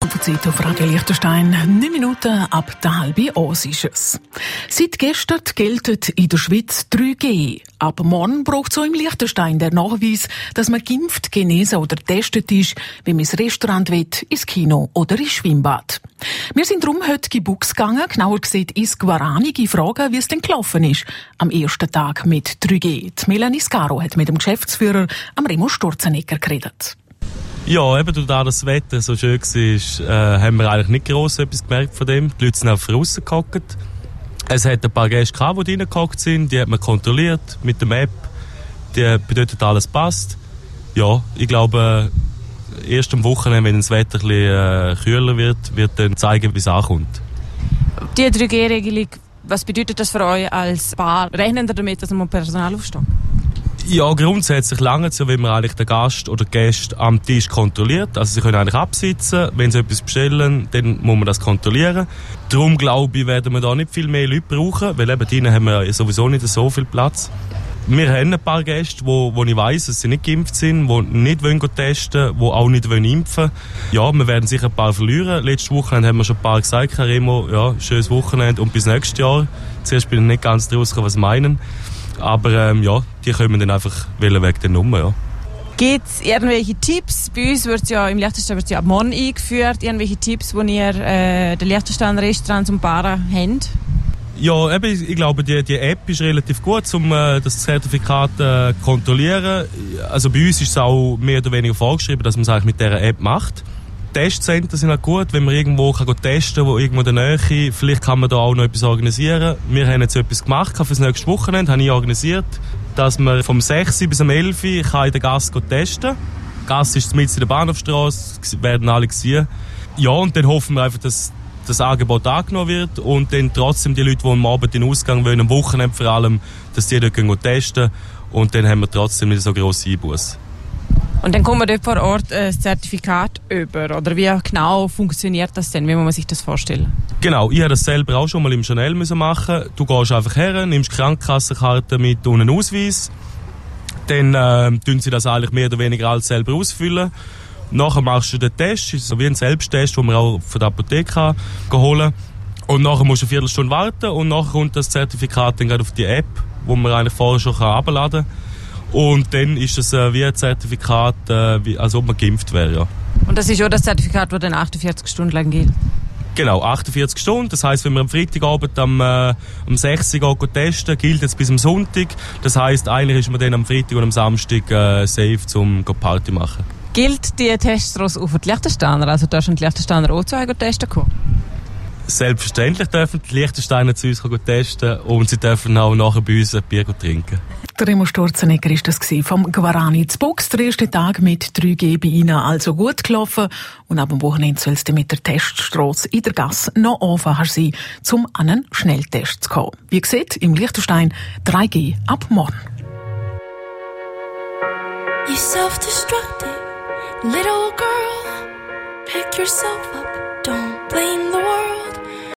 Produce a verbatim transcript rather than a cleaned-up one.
Zeit auf Radio Liechtenstein. Neun Minuten ab der halben Os ist es. Seit gestern gilt in der Schweiz drei G. Ab morgen braucht es auch im Liechtenstein der Nachweis, dass man geimpft, genesen oder getestet ist, wenn man ins Restaurant will, ins Kino oder ins Schwimmbad. Wir sind darum heute in Buchs gegangen, genauer gesagt ins Guarani, fragen, wie es denn gelaufen ist am ersten Tag mit drei G. Die Melanie Scaro hat mit dem Geschäftsführer, am Remo Sturzenegger, geredet. Ja, eben da das Wetter so schön war, äh, haben wir eigentlich nicht gross etwas gemerkt von dem. Die Leute sind einfach rausgehockt. Es hat ein paar Gäste gehabt, die reingehockt sind, die hat man kontrolliert mit der App. Die bedeutet, alles passt. Ja, ich glaube, erst am Wochenende, wenn das Wetter ein bisschen äh, kühler wird, wird dann zeigen, wie es ankommt. Die drei G-Regelung, was bedeutet das für euch als Bar? Rechnen ihr damit, dass man Personal aufstockt? Ja, grundsätzlich lange es ja, wenn man eigentlich den Gast oder die Gäste am Tisch kontrolliert. Also sie können eigentlich absitzen. Wenn sie etwas bestellen, dann muss man das kontrollieren. Darum, glaube ich, werden wir da nicht viel mehr Leute brauchen, weil eben drinnen haben wir ja sowieso nicht so viel Platz. Wir haben ein paar Gäste, wo, wo ich weiss, dass sie nicht geimpft sind, die nicht wollen testen, die auch nicht wollen impfen. Ja, wir werden sicher ein paar verlieren. Letztes Wochenende haben wir schon ein paar gesagt, Remo, ja, schönes Wochenende und bis nächstes Jahr. Zuerst bin ich nicht ganz draus, was sie meinen. Aber ähm, ja, die kommen dann einfach wegen der Nummer, ja. Gibt es irgendwelche Tipps? Bei uns wird es ja im Liechtenstein wird's ja ab morgen eingeführt. Irgendwelche Tipps, die ihr äh, den Liechtensteiner Restaurants und Baren habt? Ja, eben, ich glaube, die, die App ist relativ gut, um äh, das Zertifikat zu äh, kontrollieren. Also bei uns ist es auch mehr oder weniger vorgeschrieben, dass man es eigentlich mit dieser App macht. Testcenter sind auch gut, wenn man irgendwo kann testen kann, wo irgendwo in der Nähe, vielleicht kann man da auch noch etwas organisieren. Wir haben jetzt etwas gemacht für das nächste Wochenende, habe ich organisiert, dass man vom sechs bis um elf kann in der Gasse testen. Die Gasse ist mitten in der Bahnhofstrasse, werden alle sehen. Ja, und dann hoffen wir einfach, dass das Angebot angenommen wird und dann trotzdem die Leute, die am Abend in den Ausgang wollen, am Wochenende vor allem, dass die dort gehen testen und dann haben wir trotzdem nicht so grosse Einbuß. Und dann kommt man dort vor Ort ein Zertifikat über, oder wie genau funktioniert das denn? Wie muss man sich das vorstellen? Genau, ich habe das selber auch schon mal im Chanel machen. Du gehst einfach her, nimmst die Krankenkassenkarte mit und einen Ausweis. Dann äh, tun sie das eigentlich mehr oder weniger alles selber ausfüllen. Nachher machst du den Test, so wie ein Selbsttest, den man auch von der Apotheke holen kann. Und nachher musst du eine Viertelstunde warten und nachher kommt das Zertifikat dann gerade auf die App, wo man eigentlich vorher schon herunterladen kann. Und dann ist es äh, wie ein Zertifikat, äh, wie, als ob man geimpft wäre. Ja. Und das ist auch das Zertifikat, das dann achtundvierzig Stunden lang gilt? Genau, achtundvierzig Stunden. Das heisst, wenn wir am Freitagabend am, äh, um sechs Uhr testen, gilt es bis am Sonntag. Das heisst, eigentlich ist man dann am Freitag und am Samstag äh, safe, um Party zu machen. Gilt die Teststrasse auch für die Liechtensteiner? Also da schon die Liechtensteiner auch zu euch testen kommen? Selbstverständlich dürfen die Liechtensteiner zu uns testen und sie dürfen auch nachher bei uns ein Bier trinken. Der Remo Sturzenegger war das vom Guarani zu Buchs. Der erste Tag mit drei G bei Ihnen also gut gelaufen. Und ab dem Wochenende soll es dann mit der Teststrasse in der Gasse noch einfacher sein, um an einen Schnelltest zu kommen. Wie gesagt, im Liechtenstein drei G ab morgen. You self-destructed, little girl, pick yourself up.